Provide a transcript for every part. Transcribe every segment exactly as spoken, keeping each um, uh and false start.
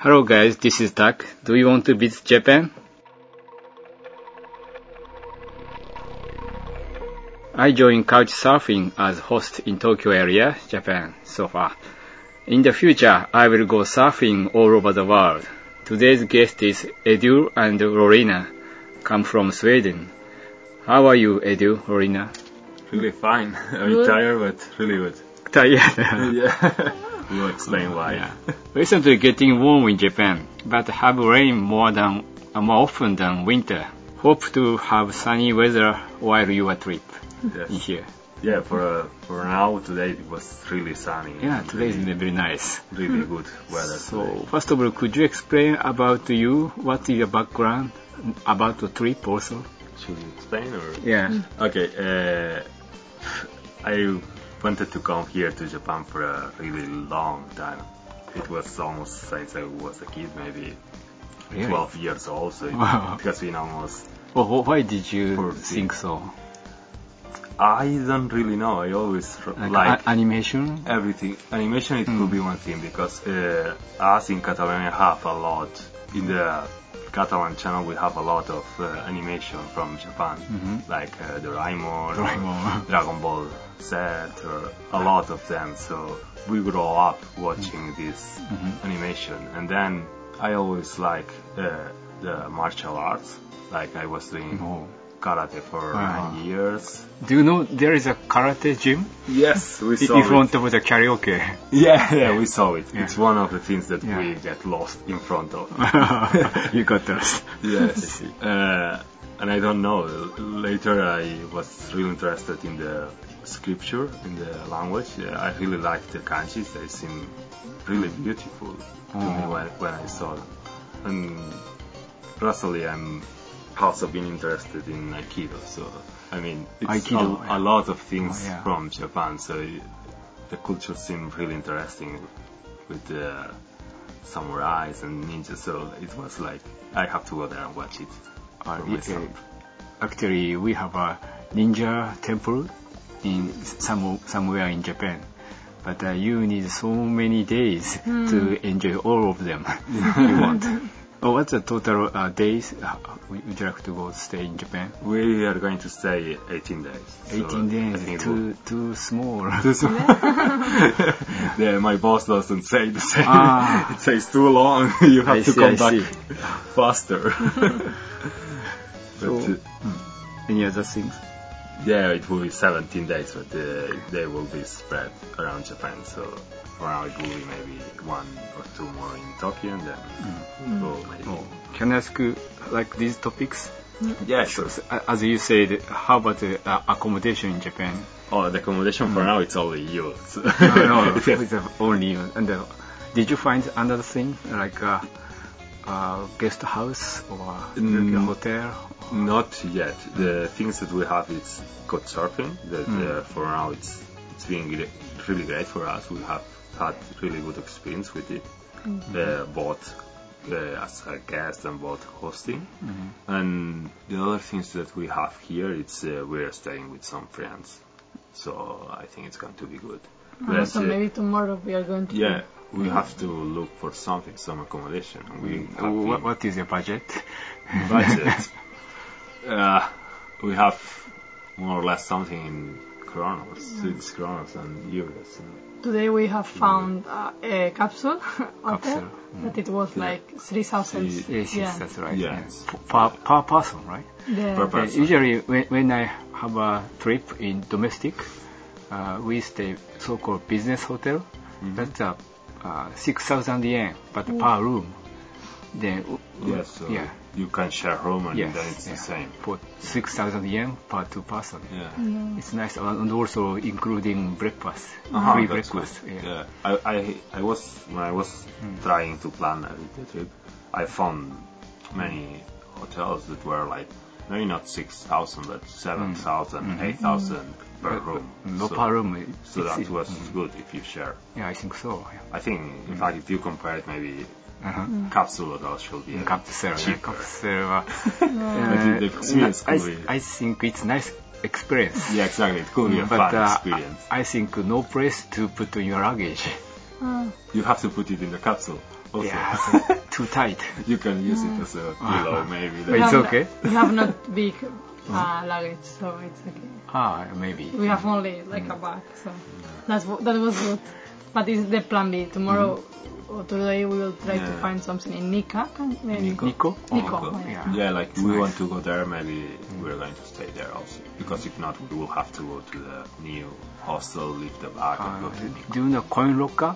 Hello guys, this is Tak. Do you want to visit Japan? I joined Couchsurfing as host in Tokyo area, Japan, so far. In the future, I will go surfing all over the world. Today's guest is Edu and Lorena, come from Sweden. How are you, Edu, Lorena? Really fine. I'm good. Tired, but really good. Tired? Yeah. We'll explain why. Yeah. Recently getting warm in Japan, but have rain more than uh, more often than winter. Hope to have sunny weather while you are trip yes. in here. Yeah, for uh, for now today it was really sunny. Yeah, today really, is very nice. Really good weather. So today. First of all, could you explain about you? What is your background about the trip also? Should you explain or? Yeah. Okay. Uh, I wanted to come here to Japan for a really long time. It was almost since I was a kid, maybe really? twelve years old. So it, wow. it has been almost. Well, why did you think so? I don't really know. I always like, like a- animation. Everything. Animation it mm. could be one thing because uh, us in Catalonia have a lot in the Catalan channel. We have a lot of uh, animation from Japan, mm-hmm. like uh, Doraemon, Doraemon. Dragon Ball Z, or a lot of them. So we grow up watching mm. this mm-hmm. animation, and then I always like uh, the martial arts. Like I was doing. Oh. Karate for wow. nine years. Do you know there is a karate gym? Yes, we saw in it. front of the karaoke. Yeah, yeah, we saw it. Yeah. It's one of the things that yeah. we get lost in front of. You got lost. Yes. uh, and I don't know. Later I was really interested in the scripture, in the language. Yeah, I really liked the kanjis. They seem really beautiful oh. to me when, when I saw them. And personally, I'm also been interested in Aikido, so I mean it's Aikido, a, yeah. a lot of things oh, yeah. from Japan, so it, the culture seemed really interesting with the samurais and ninjas, so it was like I have to go there and watch it uh, for myself. Uh, actually, we have a ninja temple in some, somewhere in Japan, but uh, you need so many days mm. to enjoy all of them you want. Oh, what's the total uh, days uh, would you like to go stay in Japan? We are going to stay eighteen days. eighteen so days, too, too small. Too small. Yeah, my boss doesn't say the same. Ah. It says too long. You have I to see, come I back see. faster. So, but, uh, any other things? Yeah, it will be seventeen days, but uh, they will be spread around Japan. So for now, it will be maybe one or two more in Tokyo, and then mm. we'll go maybe. Oh. Can I ask you like these topics? Yeah, sure. So, as you said, how about the uh, accommodation in Japan? Oh, the accommodation mm. for now it's only you. So no, no, it's only you. And uh, did you find another thing like a, a guest house or mm. a hotel? Not yet. The things that we have is couchsurfing. That mm. uh, for now it's it's been really great for us. We have had really good experience with it, mm-hmm. uh, both uh, as a guest and both hosting. Mm-hmm. And the other things that we have here, it's uh, we're staying with some friends, so I think it's going to be good. Oh, but, so uh, maybe tomorrow we are going to. Yeah, we mm-hmm. have to look for something, some accommodation. And we mm-hmm. have what, what is your budget? Budget. uh, we have more or less something in kronos, Swedish kronos and euros. So. Today we have found uh, a capsule hotel, mm. but it was yeah. like three thousand. Yes, yes, yeah. that's right. Yes. Yeah. Per, per person, right? Yeah. Per person. Uh, usually, when, when I have a trip in domestic, uh, we stay so-called business hotel. Mm-hmm. That's uh, uh, six thousand yen, but Ooh. per room. Then yes, so yeah. you can share room and yes, then it's yeah. the same. For six thousand yen per two person. Yeah. yeah. It's nice, and also including breakfast, uh-huh, free that's breakfast. Good. Yeah. yeah. I, I, I was when I was mm. trying to plan the trip, I found many hotels that were like maybe not six thousand, but seven thousand, mm. eight thousand mm. per room. No so, per room. So that was mm. good if you share. Yeah, I think so. Yeah. I think, in mm. fact, if you compare it, maybe. Uh-huh. Mm. Capsule hotel should be capsule, cheaper. Capsule. uh, but the experience could I, be. I think it's nice experience. Yeah, exactly. It could be a but, fun uh, experience. I think no place to put your luggage. Oh. You have to put it in the capsule. Also. Yeah, so too tight. You can use it as a pillow, maybe. But it's have okay. No, we have not big uh, luggage, so it's okay. Ah, maybe. We have only like a bag, so that's w- that was good. But it's the plan B. Tomorrow or today we will try to Yeah. find something in Nika. Can, uh, Nico. Nico? Nico. Oh, Oh, yeah. Yeah, like It's we nice. want to go there, maybe we're going to stay there also. Because if not, we will have to go to the new hostel, leave the bag, and go Uh, to Nico. do you know coin locker?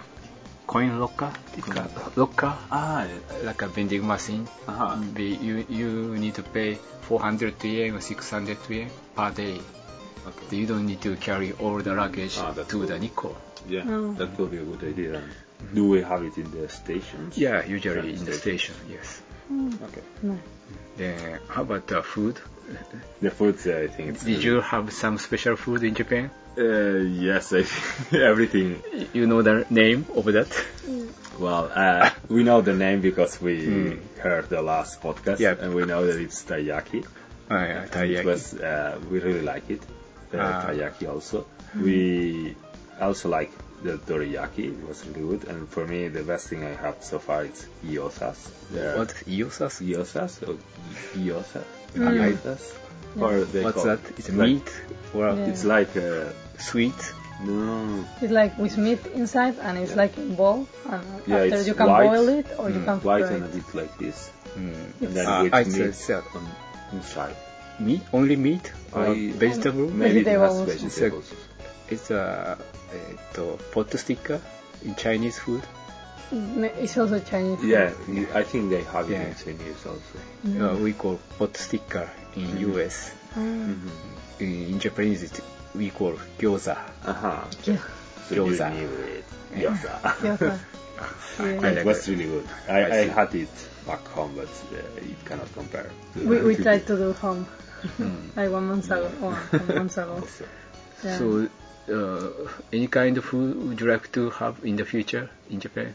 Coin locker? It's a locker, Ah, like a vending machine. uh-huh. Be, you you need to pay four hundred yen or six hundred yen per day. Okay. You don't need to carry all the luggage Ah, that's to cool. the Nico. Yeah, Oh. that could be a good idea. And do we have it in the stations? Yeah, usually Train in the station. station, yes. Okay. No. Then how about the food? The food, uh, I think. it's Did really- you have some special food in Japan? Uh, yes, I think everything. You know the name of that? Well, uh, we know the name because we Mm. heard the last podcast, Yeah. and we know that it's taiyaki. Ah, yeah, It taiyaki. was, uh, we really like it. Uh, Ah. taiyaki also. We also like the doriyaki. It was really good. And for me, the best thing I have so far is gyozas. They're- What? Gyozas? Gyozas or gyoza? Mm. Gyozas? Or they What's call that? it? It's like- meat or Yeah. It's like uh, sweet? no, It's like with meat inside, and it's Yeah. like in bowl. And Yeah, after it's you can white. boil it, or you Mm, can white fry and a it. bit like this, Mm. and then Ah, with I meat said on inside. meat? Only meat? Or I- vegetable? Maybe it has Vegetables. vegetables. It's a, a pot sticker in Chinese food. Mm, It's also Chinese. Yeah, I think they have it Yeah. in Chinese also. Uh, we call pot sticker in U S. Mm. In, in Japanese, it, we call gyoza. Uh-huh. Yeah. So you Gyoza. knew it. Yeah. Gyoza. Yes, sir. I Yeah. like It was it. really good. I, I I see. had it back home, but uh, it cannot compare. To We, we to tried here. to do home, like one month ago. Or one month ago. Also. Yeah. So, uh, any kind of food would you like to have in the future in Japan?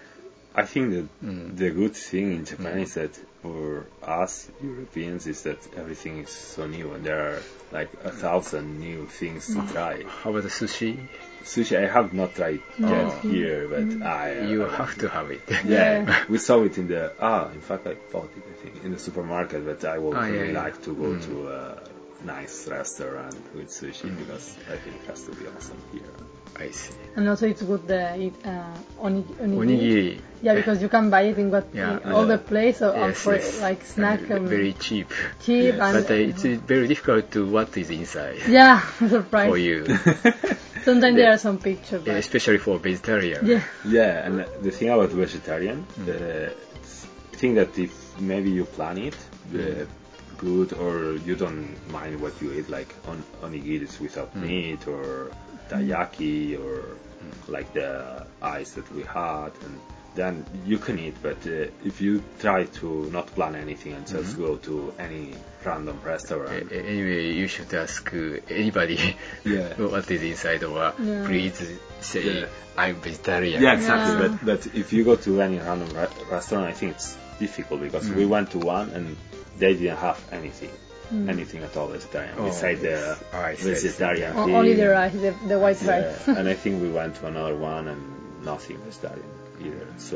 I think that Mm. the good thing in Japan is that for us Europeans is that everything is so new and there are like a thousand new things to try. How about the sushi? Sushi I have not tried yet Oh. here, but I You I have to have it. Yeah, Yeah. we saw it in the ah. In fact, I bought it. I think in the supermarket, but I would Ah, yeah, really yeah. like to go Mm. to a nice restaurant with sushi because I think it has to be awesome here. I see. And also it's good the eat uh, oni- onigiri. Onigiri. Yeah, because you can buy it in what Yeah. in all Yeah. the place or, or Yes, for yes. like snack Uh, um, very cheap. cheap Yes. and But uh, it's uh, very difficult to what is inside yeah, surprise. for you, Sometimes there are some pictures. Yeah, But especially for vegetarian. yeah, Yeah, and the thing about vegetarian, Mm. the thing that if maybe you plan it uh, good or you don't mind what you eat, like on onigiris without Mm. meat or taiyaki or like the ice that we had, and then you can eat. But uh, if you try to not plan anything and just Mm-hmm. go to any random restaurant, A- Anyway, you should ask uh, anybody Yeah. what is inside or Yeah. please say Yeah. I'm vegetarian. yeah, exactly. Yeah. But but if you go to any random re- restaurant, I think it's difficult because we Mm. went to one and they didn't have anything, anything at all vegetarian Oh, beside the yes. I see, I see. vegetarian O- thing. only the rice, the, the white rice. Yeah, and I think we went to another one and nothing vegetarian either. So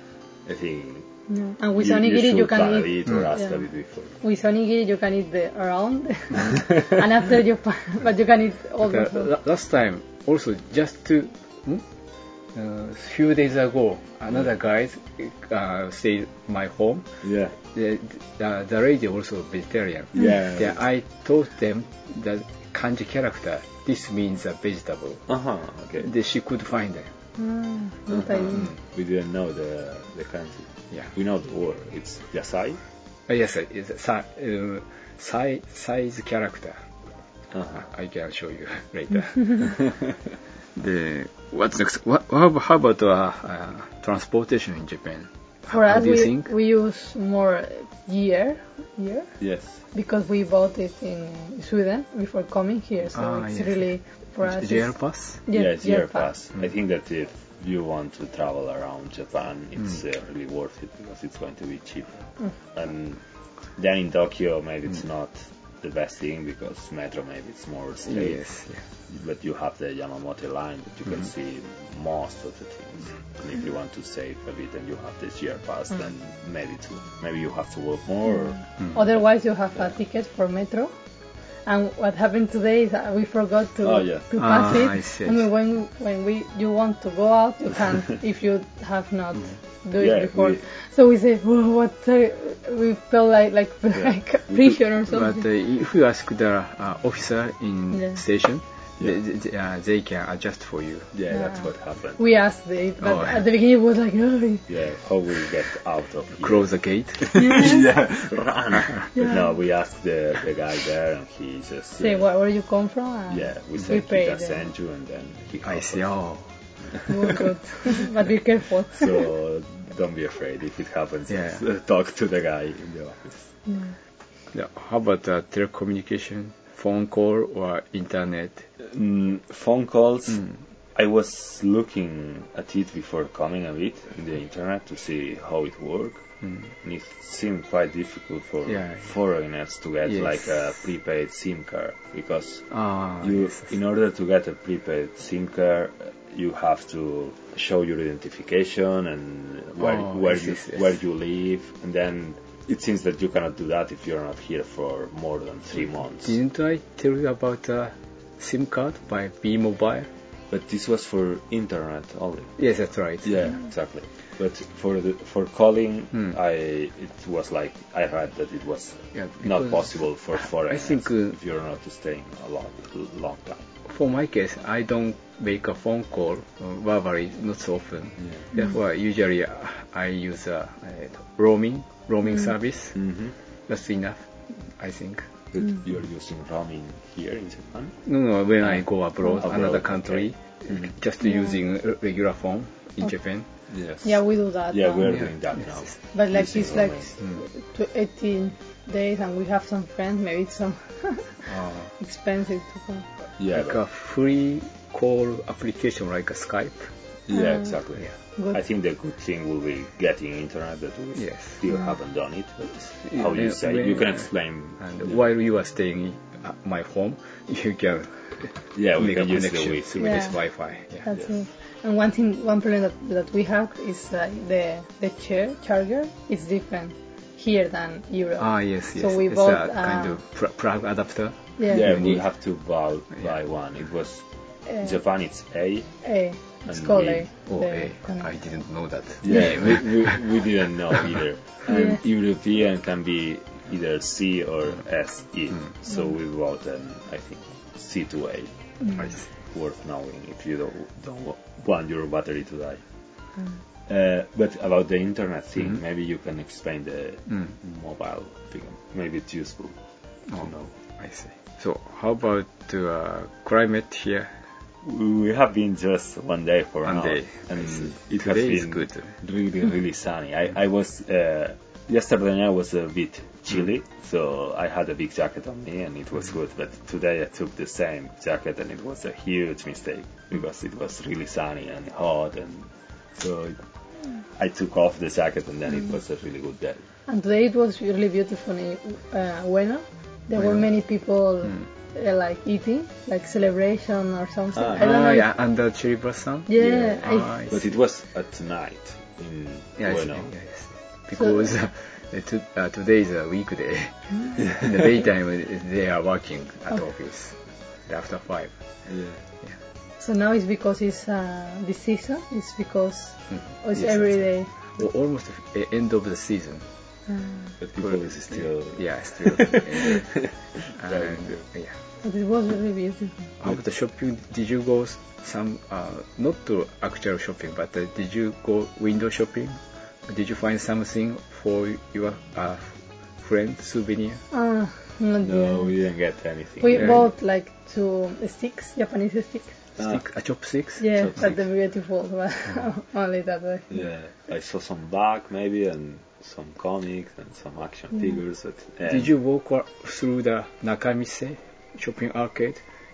I think Yeah. And with you, onigiri you, you, should can plan eat. it or Mm. ask Yeah. a bit before. With onigiri you can eat the around, and after you, pa- but you can eat all the But, uh, food. la- last time, also just to hmm? uh, few days ago, another guy uh, stayed my home. Yeah, The, the, the lady also vegetarian. yeah. Then I taught them the kanji character. This means a vegetable. Uh huh. Okay. Then she could find it. Mm, good Uh-huh. idea. We didn't know the the kanji. Yeah. We know the word. It's yasai. Uh, yes, uh, it's a si- uh, si- size character. Uh-huh. I can show you later. the what's next? What, how, how about uh, uh, transportation in Japan? For how us, do you we, think? we use more year, year, Yes. because we bought it in Sweden before coming here, so Ah, it's yes. really for us. J R it's- pass? Yeah, yes, year year pass. Mm. I think that if you want to travel around Japan, it's Mm. uh, really worth it because it's going to be cheap. Mm. And then in Tokyo, maybe it's not the best thing because metro maybe it's more straight. Yes, yeah. But you have the Yamamoto line that you can see most of the things. And if you want to save a bit and you have the G R pass, then maybe too. Maybe you have to walk more. Or, Otherwise, you have a ticket for metro. And what happened today is that we forgot to Oh, yeah. to pass Ah, it. I see. And when when we you want to go out, you can't if you have not do it Yeah, before. we- So we say, "Whoa, what? Uh, we felt like like like a prison or something." But uh, if you ask the uh, officer in Yeah. station, Yeah. they, they, uh, they can adjust for you. yeah, Yeah. that's what happened. We asked it, but Oh. at the beginning it was like, "No." Yeah, how we get out of here? Close the gate. yeah, run. But Yeah. no, we asked the, the guy there and he just... Say uh, where, where you come from. And Yeah, we we said he paid. can uh, send you and then he I comes. see. Oh, It was good, but be careful. So don't be afraid if it happens. Yeah. Just, uh, talk to the guy in the office. yeah. How about uh, telecommunication, phone call or internet? Mm, phone calls. Mm. I was looking at it before coming a bit in the internet to see how it worked. Mm. And it seemed quite difficult for Yeah. foreigners to get Yes. like a prepaid SIM card because Ah, you, yes. in order to get a prepaid SIM card, you have to show your identification and where Oh, where yes, you yes, yes. where you live, and then it seems that you cannot do that if you're not here for more than three months. Didn't I tell you about uh, SIM card by B Mobile? But this was for internet only. Yes, that's right. Yeah, exactly. But for the for calling, Hmm. I it was like I read that it was Yeah, not because possible for foreigners think, uh, if you're not staying a long long time. For my case, I don't make a phone call uh, verbally, not so often. Therefore, usually uh, I use a uh, roaming roaming service. Mm-hmm. That's enough, I think. But you're using roaming here in Japan? No, no, when I go abroad, Abroad, another okay. country, Mhm. just using a regular phone in Japan. Yes. Yeah, we do that. Yeah, um, we're Yeah. doing that Yes. now. But like Using it's like roaming. to eighteen days, and we have some friends. Maybe it's some Uh, expensive to go. Yeah, like but- a free call application like a Skype. yeah, Uh, exactly. Yeah. Good. I think the good thing will be getting internet that we Yes. still haven't done it. But how Yeah, you say, when- you can explain. And Yeah. while you are staying at my home, you can Yeah, we make a can use the connection Wi-Fi. through this Yeah. Wi-Fi. Yeah. That's it. And one thing, one problem that, that we have is like the the chair charger is different here than Europe. Ah, yes, yes. So we it's bought, a kind uh, of pr- plug adapter. yeah. Yeah, You we need- have to buy, buy Yeah. one. It was Uh, Japan. It's A. A. It's And called we- A. Oh, the eh, connect- I didn't know that. Yeah, we, we, we didn't know either. And Yeah. European can be either C or S E. Mm. So we bought an, I think, C two A. I see. Worth knowing if you don't, don't wa- want your battery to die. Uh, but about the internet thing, Mhm. maybe you can explain the Mm. mobile thing. Maybe it's useful to Oh. know. I see. So, how about the uh, climate here? We have been just one day for One now, day. and I see. it has Today is been good. really, really sunny. I, I was uh, yesterday. I was a bit chilly, so I had a big jacket on me, and it was good. But today I took the same jacket, and it was a huge mistake because it was really sunny and hot, and so I took off the jacket, and then it was a really good day. And today it was really beautiful in uh, Ueno. There were Ueno. many people uh, like eating, like celebration or something. Ah. I don't Ah, know. if- yeah, under cherry blossom. Yeah, Yeah. I, Ah, I But see. it was at night in Yeah, I see. Ueno. Yeah, I see. Because uh, to, uh, today is a weekday. In the daytime, uh, they are working at Oh. office after five. Yeah. so now it's because it's uh, this season. It's because Mm. oh, it's Yes, every that's day. Well, almost the end of the season. But people is still. Yeah, still. uh, Very and, good. yeah. But it was really beautiful. How about the shopping? Did you go s- some, uh, not to actual shopping, but uh, did you go window shopping? Did you find something for your uh, friend souvenir? Uh, not No, yet. we didn't get anything. We Yeah. bought like two sticks, Japanese sticks. Ah. Stick, a chopsticks? Yeah, Chopsticks. but they're beautiful. But only that way. Yeah, I saw some bag maybe and some comics and some action figures. But, uh, Did you walk wa- through the Nakamise shopping arcade?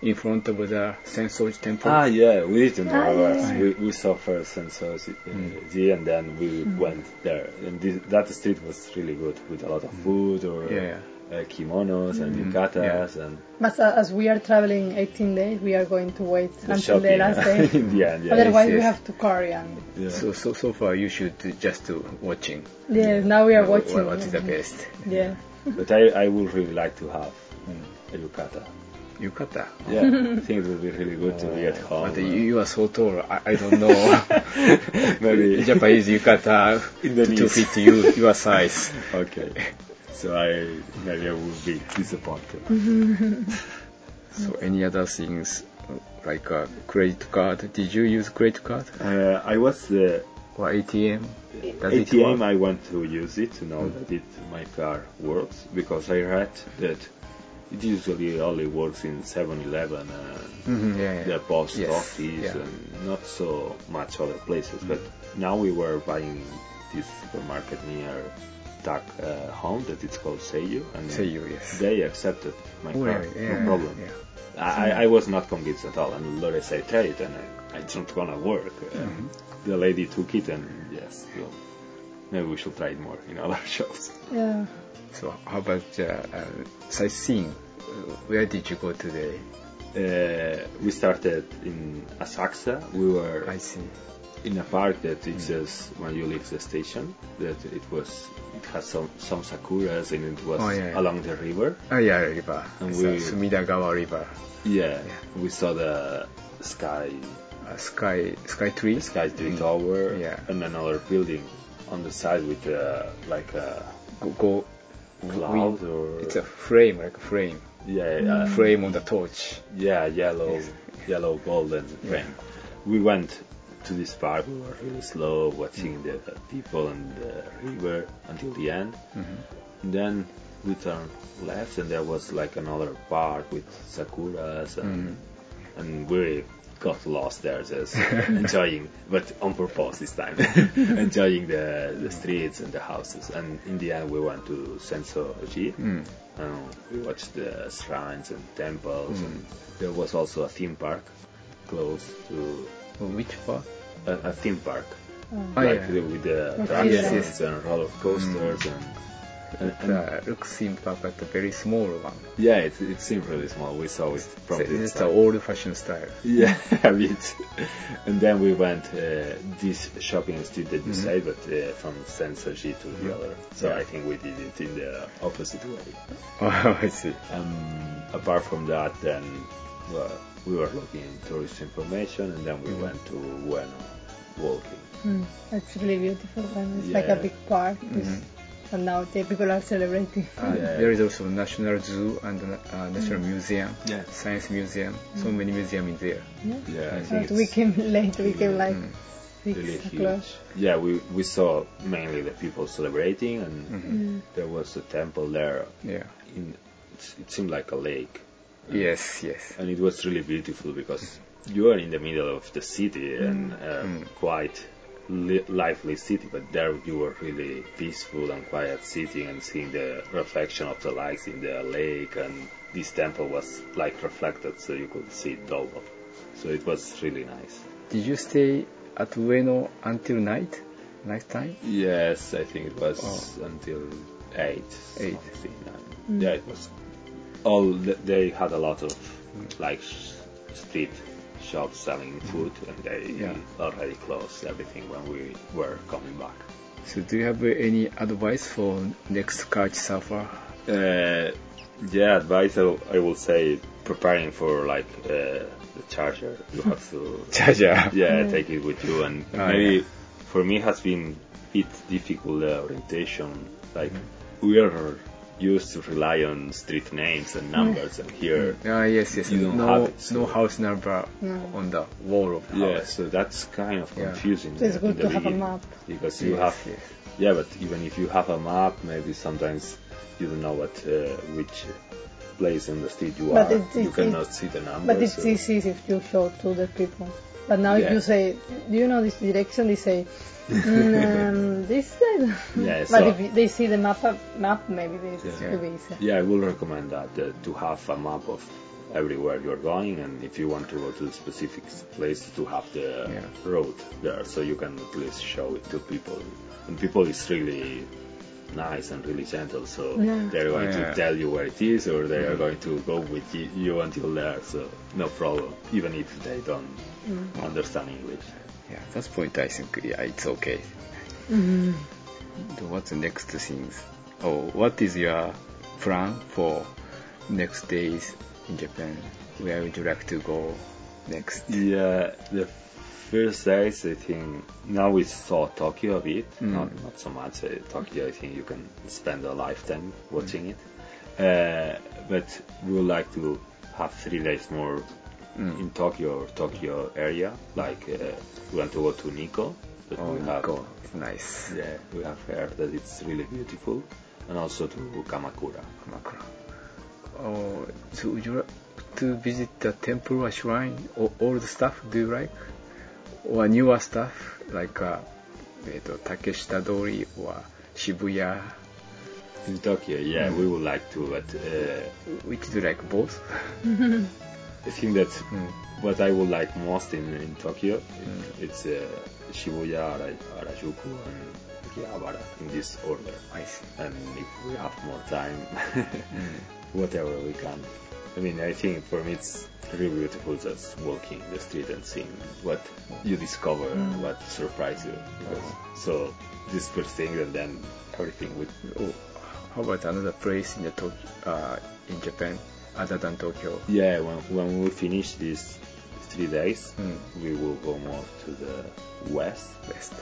in front of the Sensoji temple? Ah, yeah, we didn't know. Ah, ours. yeah. We, we saw first Sensoji, uh, Mm. and then we went there. And this, that street was really good with a lot of food or Yeah. uh, kimonos and Mm. yukatas and But uh, as we are traveling eighteen days, we are going to wait the until the shopping last uh, day. in the end. Yeah. Otherwise, Yes, we yes. have to carry and Yeah. So, so, so far you should just uh, watching. yeah. Now we are What- watching. What is the best? Yeah. But I, I would really like to have a yukata. Yukata. Yeah, I think it would be really good to be at home. But you, you are so tall. I, I don't know. Maybe Japanese yukata In the to knees. fit you your size. Okay. So I maybe I would be disappointed. So any other things uh, like a credit card? Did you use credit card Uh, I was uh, or A T M? Does it A T M. work? I want to use it to know that it my car works because I read that it usually only works in seven eleven and Mhm, yeah, yeah. the post Yes, office yeah. and not so much other places. But now we were buying this supermarket near Tak uh, home that it's called Seiyu, and Seiyu, yes. they accepted my Oh, car, yeah, yeah, no problem. yeah. I, I was not convinced at all, and Lore said, "Try it," and I, it's not gonna work. And Mm-hmm. the lady took it, and yes, so maybe we should try it more in other shops. Yeah. So how about uh, uh, sightseeing? Uh, where did you go today? Uh, we started in Asakusa. We were I see. in a park that it Mm. says when you leave the station that it was it has some some sakuras and it was Oh, yeah. along the river. Oh yeah, river. And It's we- a Sumidagawa River. Yeah, we saw the sky Uh, sky, sky tree. sky tree Mm. tower Yeah. and another building on the side with uh, like a Go, go cloud we- or It's a frame, like a frame. yeah uh, Frame on the torch. yeah yellow Yes. yellow golden frame. We went to this park. We were really slow watching the people and the river until the end. Mm-hmm. And then we turned left, and there was like another park with sakuras, and Mm-hmm. and we got lost there, just enjoying, but on purpose this time, enjoying the the streets and the houses. And in the end, we went to Sensoji, Mm. and we watched the shrines and temples. Mm. And there was also a theme park close to Which part? a, a theme park, Oh, like yeah. the, with the Okay. attractions Yes, yes. and roller coasters and. And, It and uh, looks theme park, but a very small one. yeah, it, it seemed really small. We saw it from So the it's inside. the old-fashioned style. Yeah, a bit. And then we went uh, this shopping street that you Mhm. said, but uh, from Sensoji to the other. So Yeah. I think we did it in the opposite way. Oh, I see. Um, apart from that, then well, we were looking at tourist information, and then we Mhm. went to Ueno walking. Mm. It's really beautiful and it's like a Yeah. big park. It's- Mhm. And now the people are celebrating. Uh, Yeah. There is also National Zoo and uh, National Museum, Yeah. Science Museum. So many museums in there. Yeah. Yeah, I But think we it's came late. We came like Mm. six really o'clock. huge. Yeah, we, we saw mainly the people celebrating, and Mhm. Mm. there was a temple there. Yeah. In it's, it seemed like a lake. Yes, yes. And it was really beautiful because you are in the middle of the city and uh, Mm. quite li- lively city, but there you were really peaceful and quiet sitting and seeing the reflection of the lights in the lake, and this temple was like reflected so you could see it double. So it was really nice. Did you stay at Ueno until night? Night time? Yes, I think it was Oh. until eight. Eight. something. And yeah, it was all. th- They had a lot of like sh- street shops selling food, and they Yeah. already closed everything when we were coming back. So do you have uh, any advice for next couch surfer? Uh, yeah, advice I, I will say preparing for like uh, the charger. You have to Charger. yeah take it with you, and Oh, maybe yeah. for me has been it difficult the orientation. Like we are used to rely on street names and numbers, and here Ah, yes, yes. You don't no, have it, so- no house number No. on the wall of the yeah, house. so that's kind of Yeah. confusing. So it's in good the to have a beginning, map. because you Yes, have yes. yeah, but even if you have a map, maybe sometimes you don't know what uh, which place on the street you But are. it's- you it's- cannot it's- see the numbers. But it's so- easy if you show to the people. But now if Yeah. you say, do you know this direction? They say, mm, um, this side. Yeah, But so- if you- they see the map, map maybe this Yeah. will be easier. Yeah, I will recommend that uh, to have a map of everywhere you're going, and if you want to go to a specific place, to have the Yeah. road there, so you can at least show it to people. And people is really nice and really gentle, so Yeah. they're going Yeah. to tell you where it is, or they are going to go with you, you until there, so no problem, even if they don't understand English. Yeah, that's point I think, yeah, it's okay. Mhm. So what's the next things? Oh, what is your plan for next days in Japan? Where would you like to go next? Yeah, the first days, I think, now we saw Tokyo a bit, Mm. not not so much. Uh, Tokyo, I think you can spend a lifetime watching it. Uh, but we would like to have three days more Mm. in Tokyo or Tokyo area. Like uh, we want to go to Nikko. But Oh, we have, Nikko, it's nice. Yeah, we have heard that it's really beautiful, and also to Kamakura. Kamakura. Oh, so would you like to visit the temple or shrine or old stuff? Do you like? Or newer stuff like uh, えっと Takeshita-dori or Shibuya? In Tokyo, yeah, Mm. we would like to, but uh, Which do you like, both? I think that Mm. what I would like most in, in Tokyo, Mm. it's uh, Shibuya, Ara- Harajuku, and Akihabara in this order. I see. And if we have more time, Mm. whatever we can. I mean, I think for me it's really beautiful just walking the street and seeing what you discover and what surprises you. Because, so this first thing, and then everything with. Oh, how about another place in the Tokyo, uh, in Japan other than Tokyo? Yeah, when when we finish these three days, Mm. we will go more to the west. Best.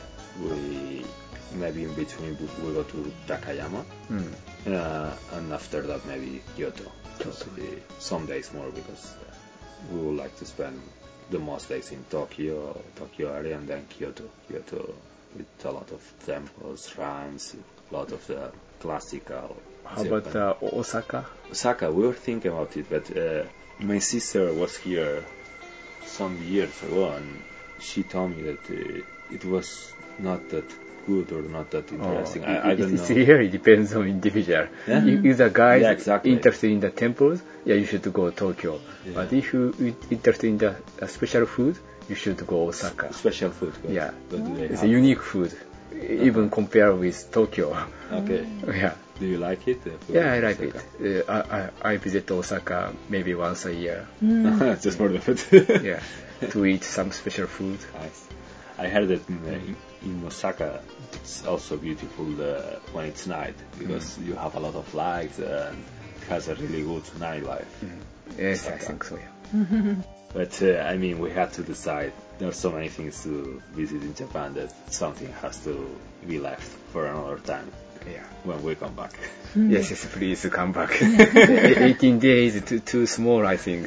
We maybe in between we we go to Takayama, Mm. uh, and after that maybe Kyoto. Just Kyoto. uh, some days more, because uh, we would like to spend the most days in Tokyo, Tokyo area, and then Kyoto. Kyoto with a lot of temples, shrines, a lot of the classical. How about Japan. uh, Osaka? Osaka? We were thinking about it, but uh, my sister was here some years ago, and she told me that uh, it was not that good or not that interesting. Oh, I, I it, don't it know. really depends on individual. Yeah? If, if the guy Yeah, is exactly. interested in the temples, yeah, you should go Tokyo. Yeah. But if you are interested in the uh, special food, you should go Osaka. Special food. What- Yeah. What do they It's have? a unique food, even compared with Tokyo. Okay. Yeah, Do you like it? the food yeah, I in like it. Osaka? Uh, I, I I visit Osaka maybe once a year. Just for the food. Yeah, to eat some special food. Nice. I heard that in, uh, in, in Osaka it's also beautiful uh, when it's night, because you have a lot of lights and it has a really good nightlife. Yes, I Osaka. think so. Yeah. But uh, I mean, we had to decide. There are so many things to visit in Japan that something has to be left for another time Yeah. when we come back. Yes, yes, please come back. eighteen days too too small, I think.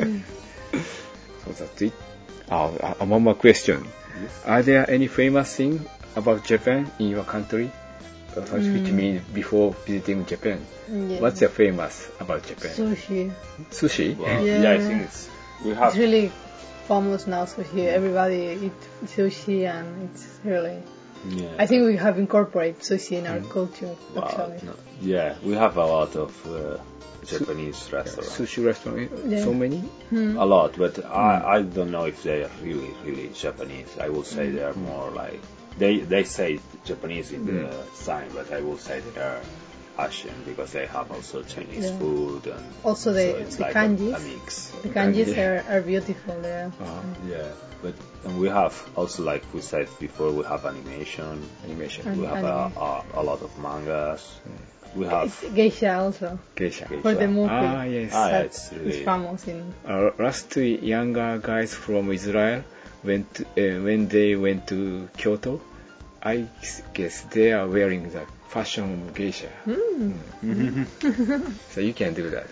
So that's it. Oh, uh, one more question. Are there any famous thing about Japan in your country? Uh, Which means before visiting Japan. Yeah. What's your famous about Japan? Sushi. Sushi? Well, Yeah. yeah. I think it's we have. It's really famous now, sushi. Everybody eat sushi, and it's really. Yeah. I think we have incorporated sushi in our culture, Wow, actually. no. Yeah, we have a lot of uh, Japanese restaurants. Sushi restaurant? Yeah. So many? A lot, but I, I don't know if they are really, really Japanese. I will say they are more like they they say Japanese in the sign, but I will say they are Asian, because they have also Chinese Yeah. food, and Also, so the, it's the like kanjis. a, a mix. The kanjis Kanji. are, are beautiful there. Uh, Yeah, but and we have also, like we said before, we have animation. animation. And We have anime. a, a, a lot of mangas. We have It's geisha also. Geisha. For the movie. Ah, yes. ah, yeah, That's- it's It's really famous in. Uh, last two younger guys from Israel went to, uh, when they went to Kyoto. I guess they are wearing the fashion geisha. Mm. So you can do that.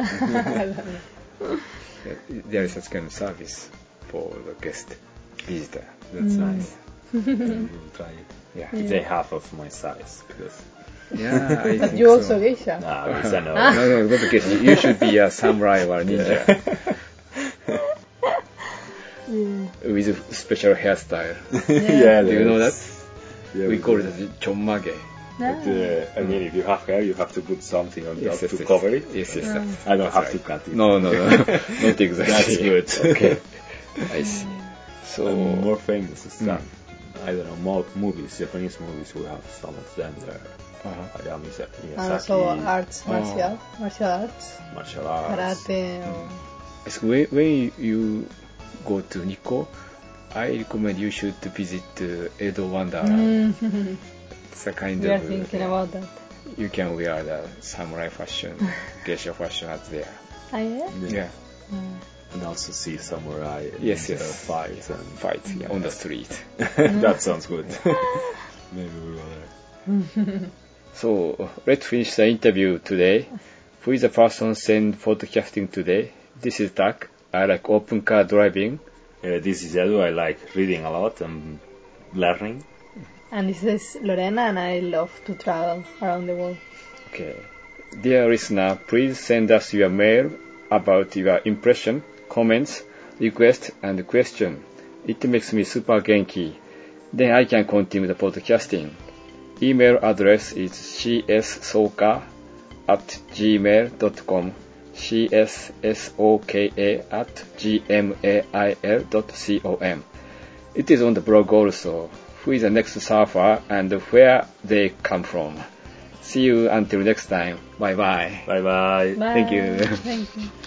There is such kind of service for the guest visitor. that's nice. And we'll try it. Yeah. If they have of my size, because Yeah, I think You so. also geisha. nah, because I know. No, no, not geisha. You should be a samurai or ninja with a special hairstyle. yeah, Do you know that? that's- Yeah, We call it chonmage. But uh, I mean, if you have hair, you have to put something on top Yes, yes, to yes. cover it. Yes, yes, Ah. yes. I don't have That's to right. cut it. No, no, no. Not exactly. That's good. Okay. I see. So, And more famous stuff. I don't know, more movies, Japanese movies, we have some of them there. uh-huh. Hayao Miyazaki, And Miyazaki, also arts, Oh. martial, martial arts, martial arts. karate, or So when, when you go to Nikko, I recommend you should visit uh, Edo Wonderland. Mm. It's a kind We are of thinking uh, about that. you can wear the samurai fashion, geisha fashion as there. Ah, yeah? Yeah. Mm. And also see samurai and Yes, uh, yes. fight. And Fight yeah, on the street. that sounds good. Maybe we will there. So let's finish the interview today. Who is the person sent podcasting today? This is Tak. I like open car driving. Uh, this is Edu. I like reading a lot and learning. And this is Lorena, and I love to travel around the world. Okay. Dear listener, please send us your mail about your impression, comments, request, and question. It makes me super genki. Then I can continue the podcasting. Email address is cssoka at gmail dot com. cssoka at gmail dot com. It is on the blog also. Who is the next surfer and where they come from. See you until next time. Bye bye. Bye bye. Bye. Thank you. Thank you.